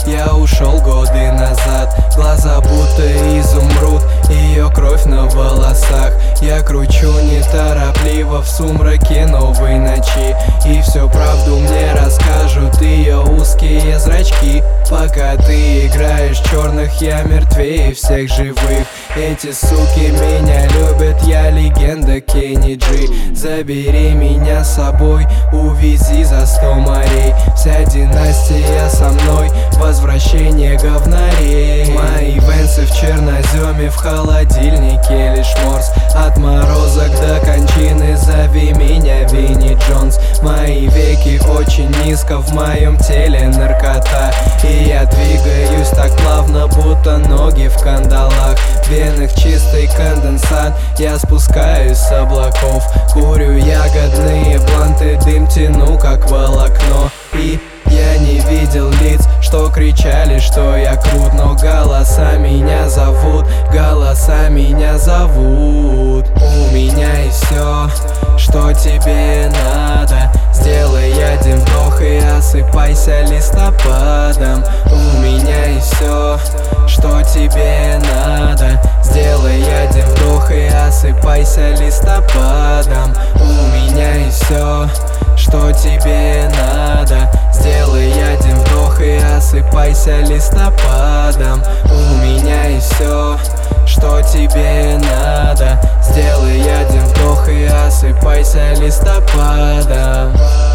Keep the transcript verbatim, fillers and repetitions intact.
Я ушел годы назад, глаза будто изумруд, ее кровь на волосах. Я кручу неторопливо в сумраке новой ночи, и всю правду мне расскажут ее узкие зрачки. Пока ты играешь черных, я мертвее всех живых. Эти суки меня любят, я легенда Кенни Джи. Забери меня с собой, увези за сто морей. Вся династия со мной, возвращение говнарей. Мои венсы в черноземе, в холодильнике лишь морс. От морозок до кончины зови меня Винни Джонс. Мои веки очень низко, в моем теле наркота, и я двигаюсь так плавно, будто ноги в кандалах. В венах чистый конденсат, я спускаюсь с облаков. Курю ягодные бланты, дым тяну как волокно. И я не видел лиц, что кричали, что я крут, но голоса меня зовут, голоса меня зовут. У меня и все, что тебе надо. Сделай один вдох и осыпайся листопадом. У меня и все, что тебе надо. Сделай один вдох и осыпайся листопадом. У меня и все, что тебе надо. Сделай один вдох и осыпайся листопадом. У меня и все, что тебе надо. Сделай один вдох и осыпайся листопадом.